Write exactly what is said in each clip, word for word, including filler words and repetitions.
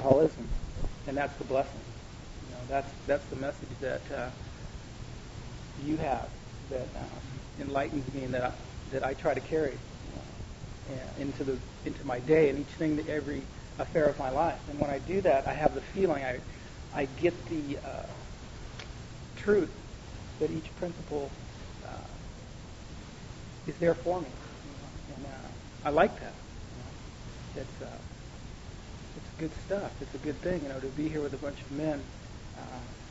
alcoholism, and that's the blessing. You know, that's that's the message that uh, you have that uh, enlightens me, and that I, that I try to carry you know, into the into my day and each thing, that every affair of my life. And when I do that, I have the feeling I I get the uh, truth that each principle uh, is there for me, you know? And uh, I like that. You know? It's uh, it's good stuff. It's a good thing, you know, to be here with a bunch of men, uh,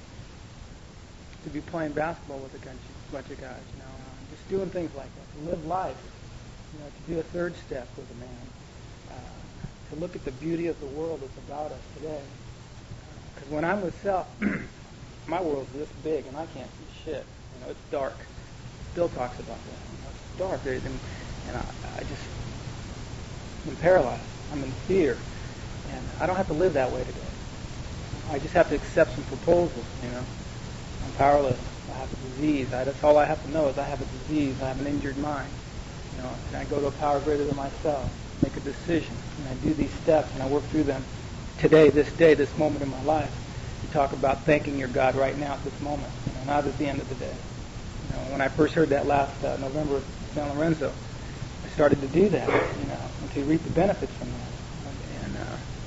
to be playing basketball with a bunch of, bunch of guys, you know, uh, just doing things like that, to live life, you know, to do a third step with a man, uh, to look at the beauty of the world that's about us today. Because uh, when I'm with self, my world's this big and I can't see shit. You know, it's dark. Still talks about that. You know, it's dark, and, and I, I just I'm paralyzed. I'm in fear, and I don't have to live that way today. I just have to accept some proposals. You know, I'm powerless. I have a disease. I, that's all I have to know is I have a disease. I have an injured mind. You know, and I go to a power greater than myself, make a decision, and I do these steps, and I work through them today, this day, this moment in my life. You talk about thanking your God right now at this moment, you know, not at the end of the day. You know, when I first heard that last uh, November at San Lorenzo, I started to do that, you know, and to reap the benefits from that. And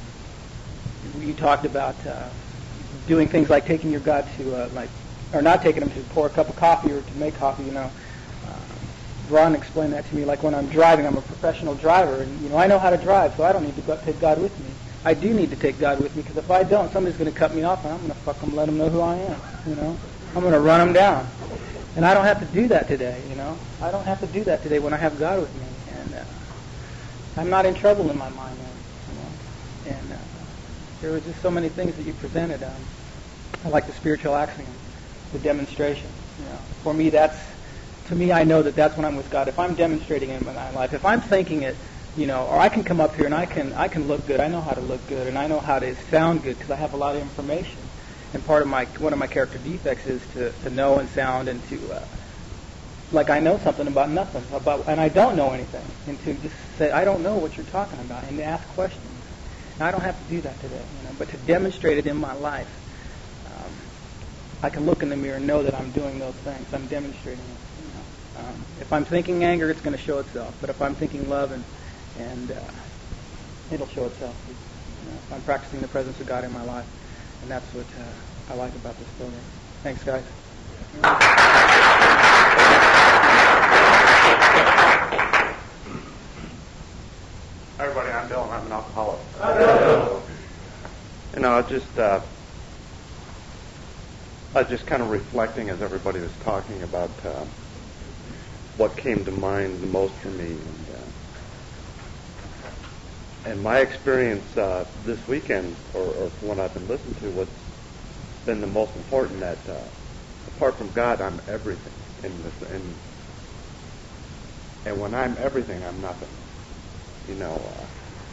uh, you talked about uh, doing things like taking your God to, uh, like, or not taking him to pour a cup of coffee or to make coffee, you know. Uh, Ron explained that to me, like when I'm driving, I'm a professional driver, and, you know, I know how to drive, so I don't need to go, take God with me. I do need to take God with me, because if I don't, somebody's going to cut me off, and I'm going to fuck them, let them know who I am, you know. I'm going to run them down. And I don't have to do that today, you know. I don't have to do that today when I have God with me. And uh, I'm not in trouble in my mind then, you know. And uh, there were just so many things that you presented. Um, I like the spiritual axiom, the demonstration. You know, for me, that's, to me, I know that that's when I'm with God. If I'm demonstrating it in my life, if I'm thinking it, you know, or I can come up here and I can I can look good. I know how to look good, and I know how to sound good because I have a lot of information. And part of my one of my character defects is to, to know and sound and to uh, like I know something about nothing about, and I don't know anything, and to just say I don't know what you're talking about, and to ask questions. And I don't have to do that today, you know, but to demonstrate it in my life, um, I can look in the mirror and know that I'm doing those things. I'm demonstrating it. You know. Um, if I'm thinking anger, it's going to show itself. But if I'm thinking love, and and uh, it'll show itself. You know, if I'm practicing the presence of God in my life. And that's what uh, I like about this program. Thanks, guys. Hi, everybody. I'm Bill, and I'm an alcoholic. Hi, Bill. You know, I just, uh, I just kind of reflecting as everybody was talking about uh, what came to mind the most for me. And, uh, And my experience uh, this weekend, or, or from what I've been listening to, what's been the most important, that uh, apart from God, I'm everything. In this, and, and when I'm everything, I'm nothing. You know, uh,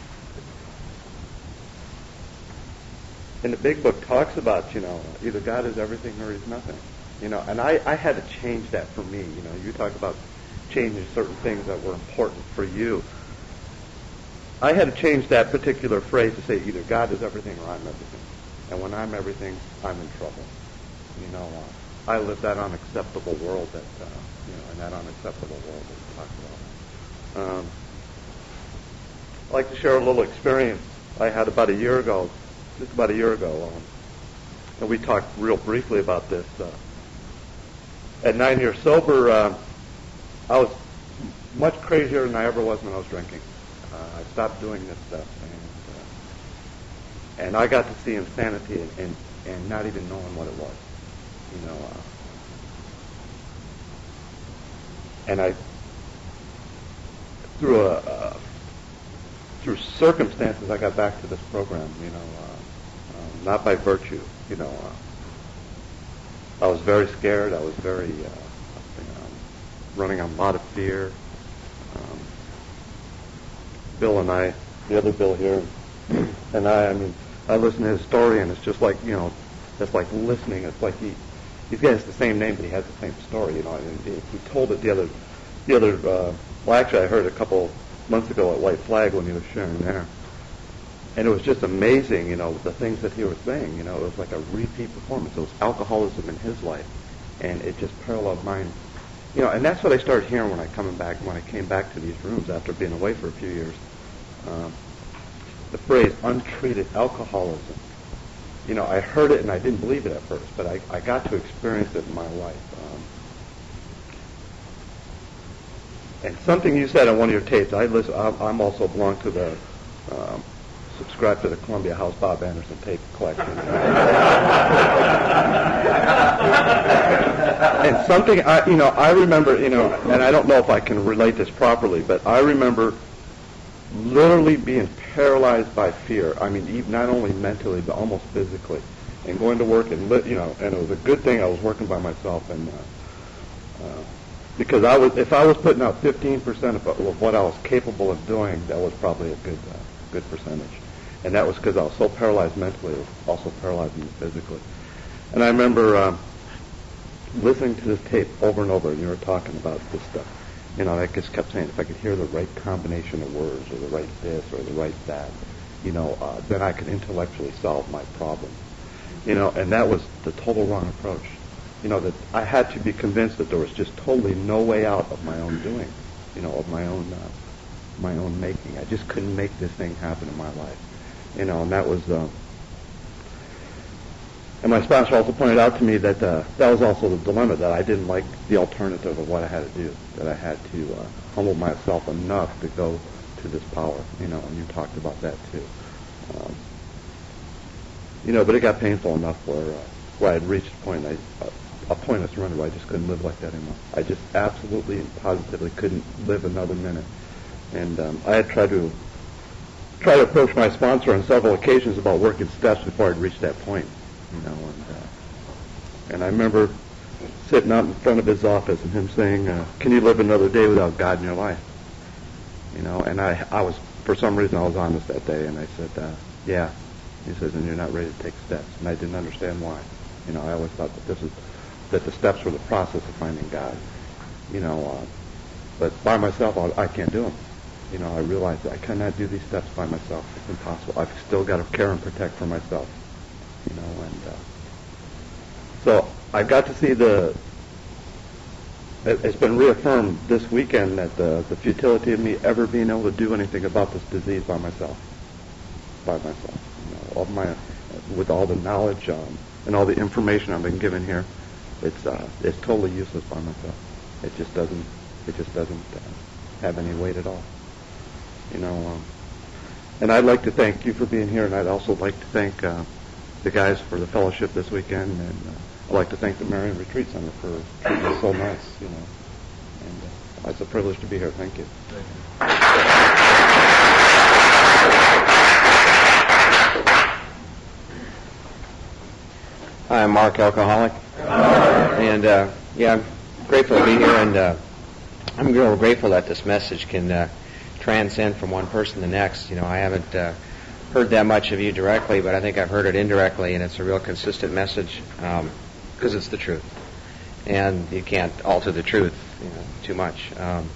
and the Big Book talks about, you know, either God is everything or he's nothing. You know, and I, I had to change that for me. You know, you talk about changing certain things that were important for you. I had to change that particular phrase to say either God is everything or I'm everything. And when I'm everything, I'm in trouble. You know, uh, I live that unacceptable world that, uh, you know, in that unacceptable world that we talked about. Um, I'd like to share a little experience I had about a year ago, just about a year ago. Um, and we talked real briefly about this. Uh, at nine years sober, uh, I was much crazier than I ever was when I was drinking. Uh, I stopped doing this stuff, and uh, and I got to see insanity and, and, and not even knowing what it was, you know. Uh, and I, through a uh, through circumstances, I got back to this program, you know, uh, um, not by virtue, you know. Uh, I was very scared. I was very uh, you know, running on a lot of fear. Um, Bill and I, the other Bill here, and I, I mean, I listen to his story, and it's just like, you know, it's like listening. It's like he, he's got the same name, but he has the same story, you know. And he, he told it the other, the other. Uh, well, actually, I heard a couple months ago at White Flag when he was sharing there, and it was just amazing, you know, the things that he was saying. You know, it was like a repeat performance. It was alcoholism in his life, and it just paralleled mine. You know, and that's what I started hearing when I coming back when I came back to these rooms after being away for a few years. Um, the phrase "untreated alcoholism." You know, I heard it and I didn't believe it at first, but I, I got to experience it in my life. Um, and something you said on one of your tapes, I listen. I'm, I'm also belong to the. Um, subscribe to the Columbia House Bob Anderson tape collection. And something, I, you know, I remember, you know, and I don't know if I can relate this properly, but I remember literally being paralyzed by fear. I mean, even not only mentally, but almost physically. And going to work and, lit, you know, and it was a good thing I was working by myself. And uh, uh, because I was, if I was putting out fifteen percent of, of what I was capable of doing, that was probably a good, uh, good percentage. And that was because I was so paralyzed mentally, it was also paralyzing me physically. And I remember um, listening to this tape over and over, and you were talking about this stuff. You know, I just kept saying, if I could hear the right combination of words, or the right this, or the right that, you know, uh, then I could intellectually solve my problem. You know, and that was the total wrong approach. You know, that I had to be convinced that there was just totally no way out of my own doing, you know, of my own, uh, my own making. I just couldn't make this thing happen in my life. You know, and that was, uh, and my sponsor also pointed out to me that uh, that was also the dilemma, that I didn't like the alternative of what I had to do, that I had to uh, humble myself enough to go to this power, you know, and you talked about that too. Um, you know, but it got painful enough where, uh, where I had reached a point, I, uh, a point of surrender where I just couldn't live like that anymore. I just absolutely and positively couldn't live another minute. And um, I had tried to try to approach my sponsor on several occasions about working steps before I'd reached that point, you know. And, uh, and I remember sitting out in front of his office and him saying, uh, "Can you live another day without God in your life?" You know, and I, I was, for some reason, I was honest that day, and I said, uh, "Yeah." He says, "And you're not ready to take steps." And I didn't understand why. You know, I always thought that this is that the steps were the process of finding God. You know, uh, but by myself, I, I can't do them. You know, I realized that I cannot do these steps by myself. It's impossible. I've still got to care and protect for myself. You know, and uh, so I got to see the. It, it's been reaffirmed this weekend that the the futility of me ever being able to do anything about this disease by myself. By myself, you know, all my with all the knowledge um, and all the information I've been given here, it's uh, it's totally useless by myself. It just doesn't. It just doesn't uh, have any weight at all. You know, um, and I'd like to thank you for being here, and I'd also like to thank uh, the guys for the fellowship this weekend, and uh, I'd like to thank the Marion Retreat Center for treating us so nice, you know. And uh, it's a privilege to be here. Thank you. Thank you. Hi, I'm Mark, alcoholic, and uh, yeah, I'm grateful to be here, and uh, I'm real grateful that this message can uh, transcend from one person to the next. You know, I haven't uh, heard that much of you directly, but I think I've heard it indirectly, and it's a real consistent message because um, it's the truth, and you can't alter the truth, you know, too much. Um,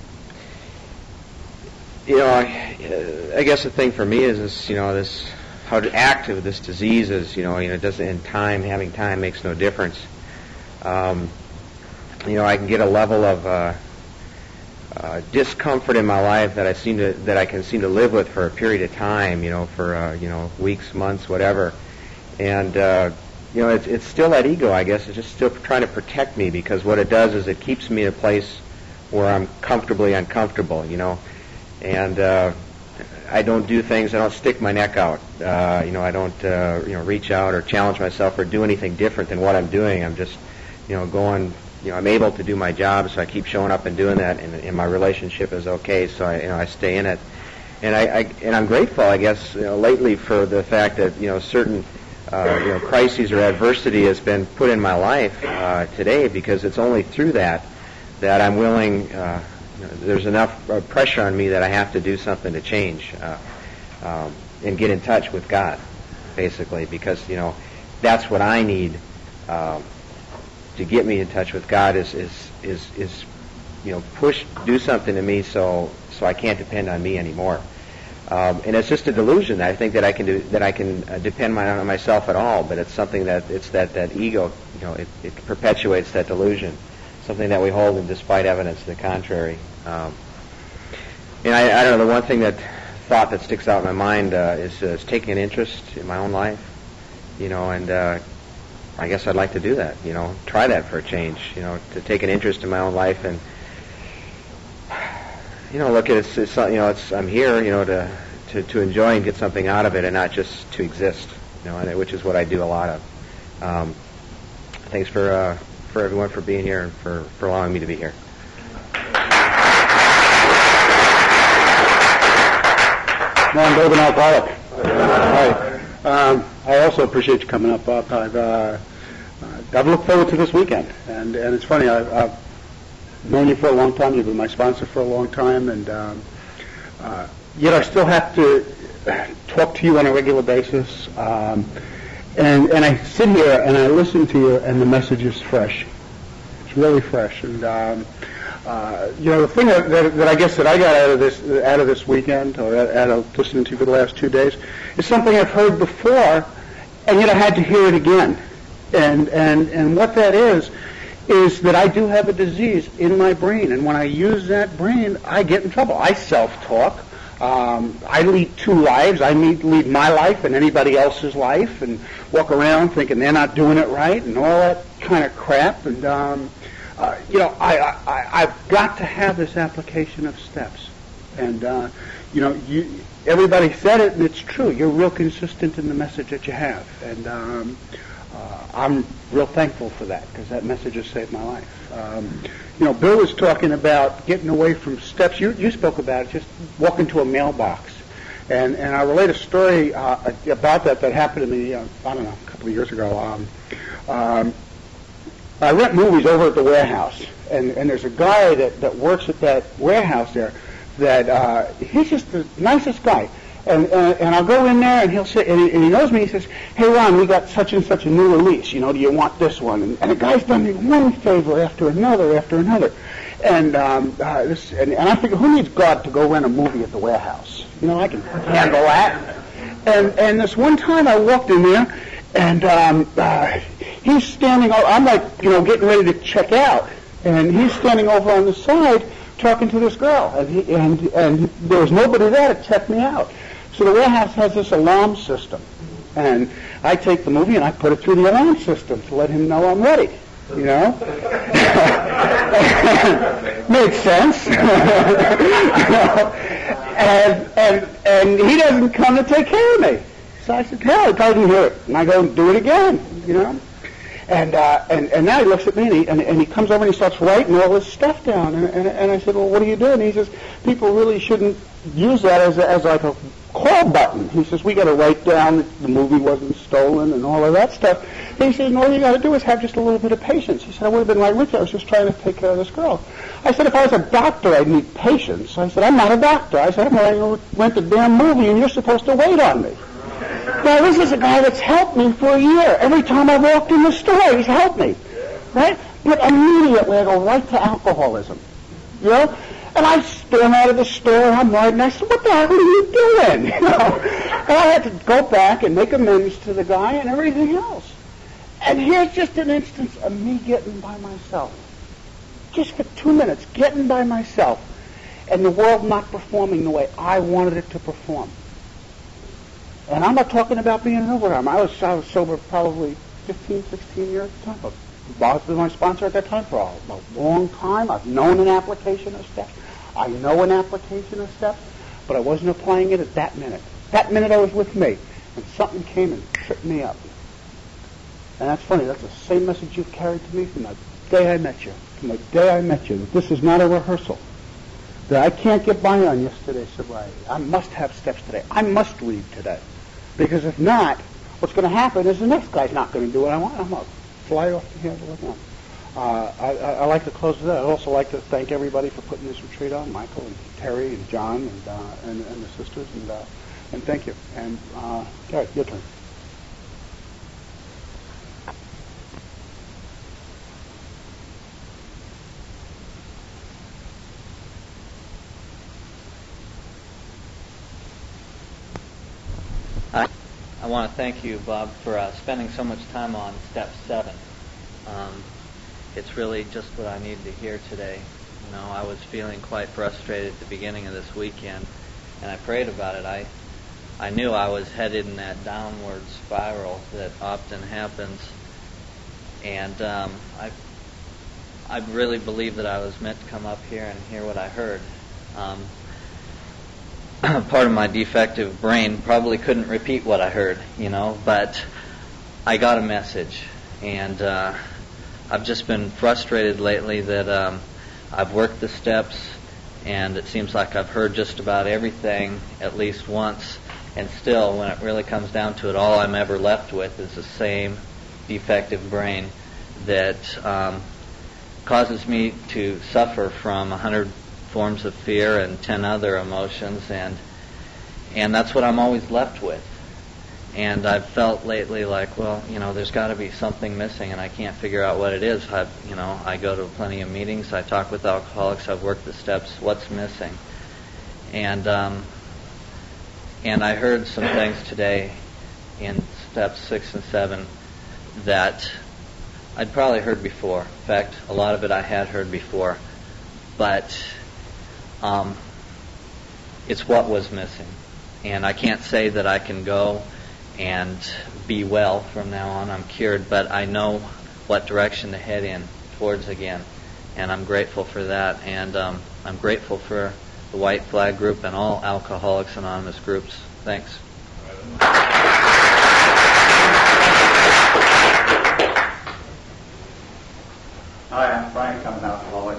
you know, I, uh, I guess the thing for me is this, you know, this how active this disease is. You know, you know, it doesn't. In time, having time makes no difference. Um, you know, I can get a level of uh, uh, discomfort in my life that I seem to that I can seem to live with for a period of time. You know, for uh, you know weeks, months, whatever. And uh, you know, it's it's still that ego. I guess it's just still trying to protect me, because what it does is it keeps me in a place where I'm comfortably uncomfortable. You know, and uh, I don't do things. I don't stick my neck out. Uh, you know, I don't uh, you know reach out or challenge myself or do anything different than what I'm doing. I'm just you know going. You know, I'm able to do my job, so I keep showing up and doing that, and, and my relationship is okay. So I, you know, I stay in it, and I, I and I'm grateful, I guess, you know, lately for the fact that you know certain uh, you know crises or adversity has been put in my life uh, today, because it's only through that that I'm willing. Uh, you know, there's enough uh, pressure on me that I have to do something to change uh, um, and get in touch with God, basically, because you know that's what I need. Um, to get me in touch with God is, is is is you know push do something to me so so I can't depend on me anymore. Um, and it's just a delusion. I think that I can do, that I can uh, depend my, on myself at all, but it's something that it's that, that ego, you know, it, it perpetuates that delusion, something that we hold in despite evidence to the contrary. Um, and I, I don't know, the one thing that thought that sticks out in my mind uh, is, uh, is taking an interest in my own life, you know, and uh, I guess I'd like to do that, you know, try that for a change, you know, to take an interest in my own life and, you know, look, it's, it's you know, it's I'm here, you know, to, to to enjoy and get something out of it, and not just to exist, you know, and it, which is what I do a lot of. Um, thanks for uh, for everyone for being here and for, for allowing me to be here. Ron Dobin, alcoholic. Hi. Um, I also appreciate you coming up, Bob. I've uh, I've looked forward to this weekend, and and it's funny. I've, I've known you for a long time. You've been my sponsor for a long time, and um, uh, yet I still have to talk to you on a regular basis. Um, and and I sit here and I listen to you, and the message is fresh. It's really fresh. And um, uh, you know, the thing that, that, that I guess that I got out of this out of this weekend, or out of listening to you for the last two days, is something I've heard before, and yet I had to hear it again. And and and what that is. is that I do have a disease in my brain, and when I use that brain, I get in trouble. I self-talk. Um, I lead two lives. I lead, lead my life and anybody else's life, and walk around thinking they're not doing it right, and all that kind of crap. And um, uh, you know, I, I I've got to have this application of steps. And uh, you know, you everybody said it, and it's true. You're real consistent in the message that you have, and. Um, Uh, I'm real thankful for that, because that message has saved my life. Um, you know, Bill was talking about getting away from steps. You, you spoke about it, just walk into a mailbox. And, and I relate a story uh, about that that happened to me, uh, I don't know, a couple of years ago. Um, um, I rent movies over at the warehouse, and, and there's a guy that, that works at that warehouse there that uh, he's just the nicest guy. And, and and I'll go in there, and he'll sit, and he, and he knows me. He says, "Hey, Ron, we got such and such a new release. You know, do you want this one?" And, and the guy's done me one favor after another after another. And um, uh, this, and, and I figure, who needs God to go rent a movie at the warehouse? You know, I can handle that. And and this one time, I walked in there, and um, uh, he's standing. I'm like, you know, getting ready to check out, and he's standing over on the side talking to this girl, and he, and and there was nobody there to check me out. So the warehouse has this alarm system, and I take the movie and I put it through the alarm system to let him know I'm ready. You know, makes sense. You know? and and and he doesn't come to take care of me. So I said, "Hell, he doesn't hear it," and I go and do it again. You know. And, uh, and and now he looks at me, and he, and, and he comes over and he starts writing all this stuff down. And, and, and I said, "Well, what are you doing?" And he says, "People really shouldn't use that as, a, as like a call button." He says, "We got to write down that the movie wasn't stolen and all of that stuff." And he says, "And all you got to do is have just a little bit of patience." He said, "I would have been right with you. I was just trying to take care of this girl." I said, "If I was a doctor, I'd need patience." I said, "I'm not a doctor." I said, "I'm going to rent a damn movie, and you're supposed to wait on me." Now, this is a guy that's helped me for a year. Every time I walked in the store, he's helped me, right? But immediately I go right to alcoholism, you know? And I storm out of the store, and I'm worried, and I said, "What the hell are you doing?" You know? And I had to go back and make amends to the guy and everything else. And here's just an instance of me getting by myself. Just for two minutes, getting by myself, and the world not performing the way I wanted it to perform. And I'm not talking about being an overarm. I was, I was sober probably fifteen, sixteen years at the time. But Bob's been my sponsor at that time for a, a long time. I've known an application of steps. I know an application of steps, but I wasn't applying it at that minute. That minute I was with me, and something came and tripped me up. And that's funny. That's the same message you've carried to me from the day I met you. From the day I met you, that this is not a rehearsal. That I can't get by on yesterday's sobriety. I must have steps today. I must read today. Because if not, what's going to happen is the next guy's not going to do what I want. I'm going to fly off the handle again. Uh, I, I, I like to close with that. I'd also like to thank everybody for putting this retreat on, Michael and Terry and John and uh, and, and the sisters, and uh, and thank you. And uh, Gary, your turn. I want to thank you, Bob, for uh, spending so much time on step seven. Um, it's really just what I needed to hear today. You know, I was feeling quite frustrated at the beginning of this weekend, and I prayed about it. I I knew I was headed in that downward spiral that often happens, and um, I I really believed that I was meant to come up here and hear what I heard. Um, part of my defective brain probably couldn't repeat what I heard, you know, but I got a message, and uh, I've just been frustrated lately that um, I've worked the steps, and it seems like I've heard just about everything at least once, and still, when it really comes down to it, all I'm ever left with is the same defective brain that um, causes me to suffer from a hundred forms of fear and ten other emotions, and and that's what I'm always left with. And I've felt lately like, well, you know, there's got to be something missing, and I can't figure out what it is. I've, you know, I go to plenty of meetings, I talk with alcoholics, I've worked the steps. What's missing? And um, and I heard some things today in steps six and seven that I'd probably heard before. In fact, a lot of it I had heard before, but Um, it's what was missing. And I can't say that I can go and be well from now on. I'm cured, but I know what direction to head in towards again. And I'm grateful for that. And um, I'm grateful for the White Flag Group and all Alcoholics Anonymous groups. Thanks. Hi, I'm Frank. I'm an alcoholic.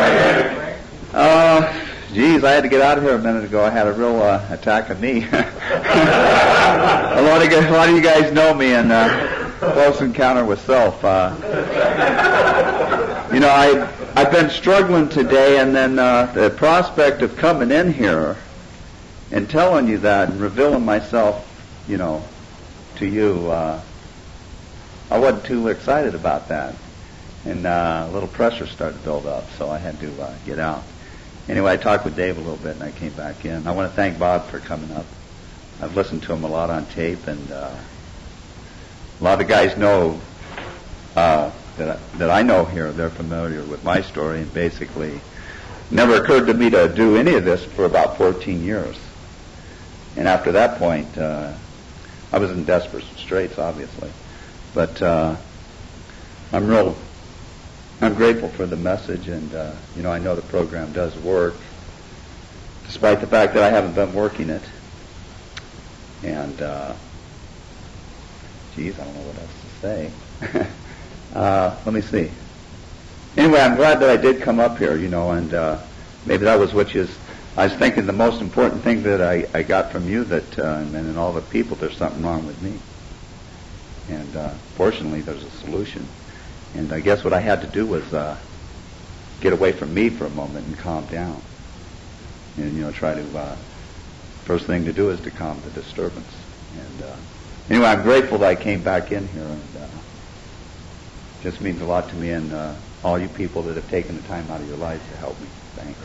Uh, geez, I had to get out of here a minute ago. I had a real uh, attack of me. a lot of a lot of you guys know me in uh, Close Encounter with Self. Uh, you know, I I've been struggling today, and then uh, the prospect of coming in here and telling you that and revealing myself, you know, to you, uh, I wasn't too excited about that. And uh, a little pressure started to build up, so I had to uh, get out. Anyway, I talked with Dave a little bit, and I came back in. I want to thank Bob for coming up. I've listened to him a lot on tape, and uh, a lot of the guys know uh, that, I, that I know here. They're familiar with my story, and basically never occurred to me to do any of this for about fourteen years. And after that point, uh, I was in desperate straits, obviously. But uh, I'm real... I'm grateful for the message, and uh, you know, I know the program does work, despite the fact that I haven't been working it. And uh, geez, I don't know what else to say. uh, let me see. Anyway, I'm glad that I did come up here, you know, and uh, maybe that was what you. I was thinking the most important thing that I, I got from you, that uh, and in all the people, there's something wrong with me, and uh, fortunately, there's a solution. And I guess what I had to do was uh, get away from me for a moment and calm down. And, you know, try to, uh, first thing to do is to calm the disturbance. And uh, anyway, I'm grateful that I came back in here, and uh, just means a lot to me, and uh, all you people that have taken the time out of your lives to help me. Thanks.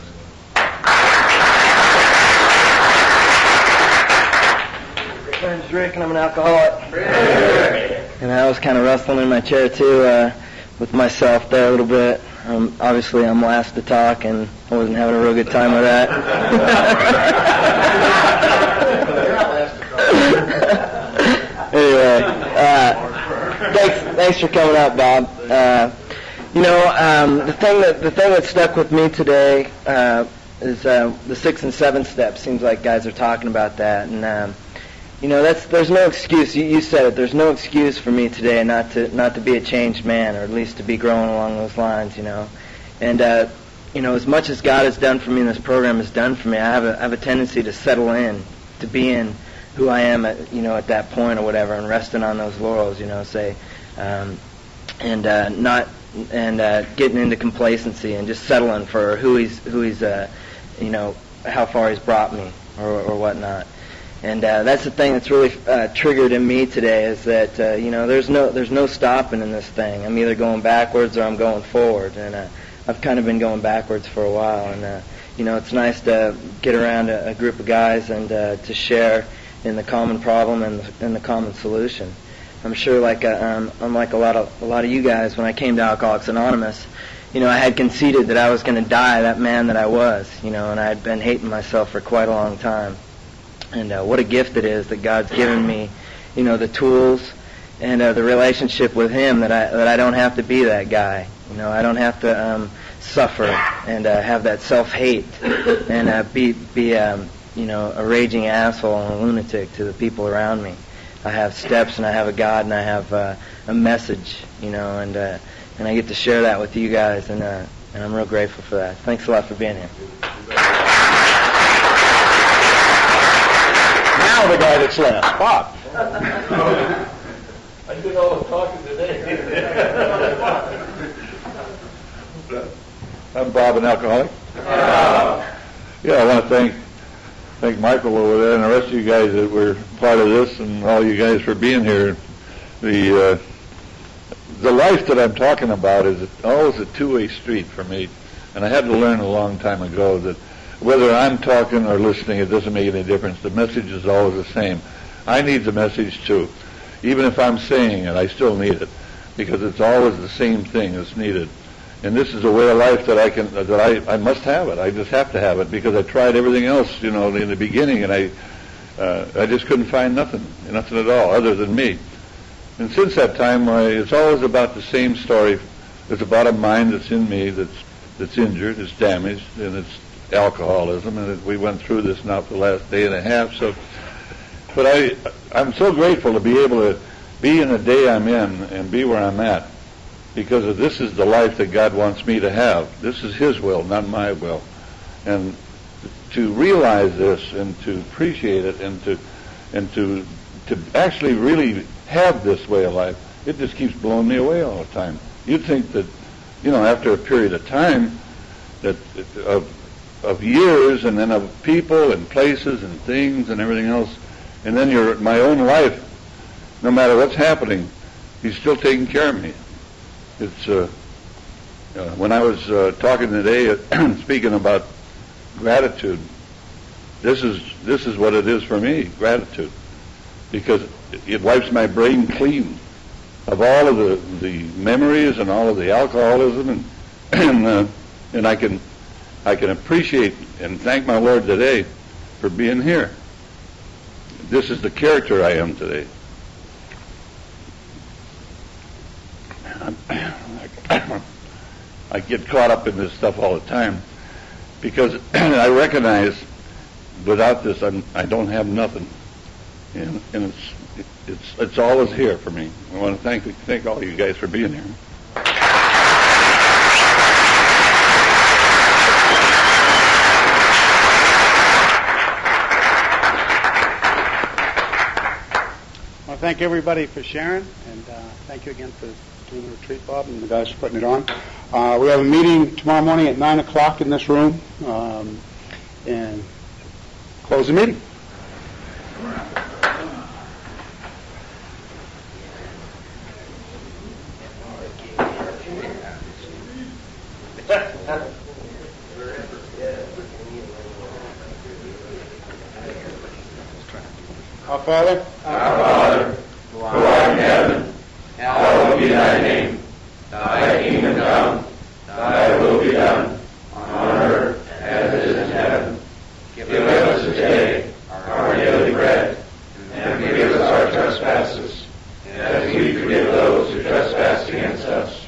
My name's Rick, and I'm an alcoholic. And I was kind of wrestling in my chair, too, uh, with myself there a little bit. Um, obviously, I'm last to talk, and I wasn't having a real good time with that. Anyway, uh, thanks, thanks for coming out, Bob. Uh, you know, um, the thing that the thing that stuck with me today uh, is uh, the six and seven steps. Seems like guys are talking about that, and um, you know, that's there's no excuse. You, you said it. There's no excuse for me today not to not to be a changed man, or at least to be growing along those lines. You know, and uh, you know, as much as God has done for me, and this program has done for me, I have a I have a tendency to settle in, to be in who I am at, you know, at that point or whatever, and resting on those laurels. You know, say, um, and uh, not and uh, getting into complacency and just settling for who he's who he's uh, you know, how far he's brought me or or whatnot. And uh, that's the thing that's really uh, triggered in me today, is that uh, you know, there's no there's no stopping in this thing. I'm either going backwards or I'm going forward, and uh, I've kind of been going backwards for a while. And uh, you know, it's nice to get around a, a group of guys and uh, to share in the common problem and the, and the common solution. I'm sure, like uh, um, unlike a lot of a lot of you guys, when I came to Alcoholics Anonymous, you know, I had conceded that I was going to die, that man that I was, you know, and I had been hating myself for quite a long time. And uh, what a gift it is that God's given me, you know, the tools and uh, the relationship with Him, that I that I don't have to be that guy. You know, I don't have to um, suffer and uh, have that self-hate and uh, be be um, you know, a raging asshole and a lunatic to the people around me. I have steps, and I have a God, and I have uh, a message, you know, and uh, and I get to share that with you guys, and uh, and I'm real grateful for that. Thanks a lot for being here. Now the guy that's left, Bob. I did all the talking today. I'm Bob, an alcoholic. Yeah, I want to thank thank Michael over there and the rest of you guys that were part of this, and all you guys for being here. The uh, the life that I'm talking about is always a two-way street for me, and I had to learn a long time ago that whether I'm talking or listening, it doesn't make any difference. The message is always the same. I need the message too. Even if I'm saying it, I still need it, because it's always the same thing that's needed. And this is a way of life that I can, that I, I must have it. I just have to have it, because I tried everything else, you know, in the beginning, and I, uh, I just couldn't find nothing, nothing at all, other than me. And since that time, I, it's always about the same story. It's about a mind that's in me that's that's injured, it's damaged, and it's alcoholism. And it, we went through this now for the last day and a half. So, but I, I'm so grateful to be able to be in the day I'm in and be where I'm at, because of this is the life that God wants me to have. This is His will, not my will. And to realize this and to appreciate it and to and to to actually really have this way of life, it just keeps blowing me away all the time. You'd think that, you know, after a period of time, that of of years and then of people and places and things and everything else, and then you're my own life, no matter what's happening, He's still taking care of me. It's uh, uh, when I was uh, talking today, uh, speaking about gratitude. This is this is what it is for me, gratitude, because it wipes my brain clean of all of the, the memories and all of the alcoholism, and and, uh, and I can I can appreciate and thank my Lord today for being here. This is the character I am today. I get caught up in this stuff all the time, because I recognize without this I'm, I don't have nothing, and, and it's it's it's always here for me. I want to thank thank all you guys for being here. Well, thank everybody for sharing, and uh, thank you again for doing the retreat, Bob, and the guys for putting it on. Uh, we have a meeting tomorrow morning at nine o'clock in this room, um, and close the meeting. Our Father, Our Father, who art in heaven, hallowed be thy name. Thy kingdom come, thy will be done, on earth as it is in heaven. Give us today our daily bread, and forgive us our trespasses, as we forgive those who trespass against us.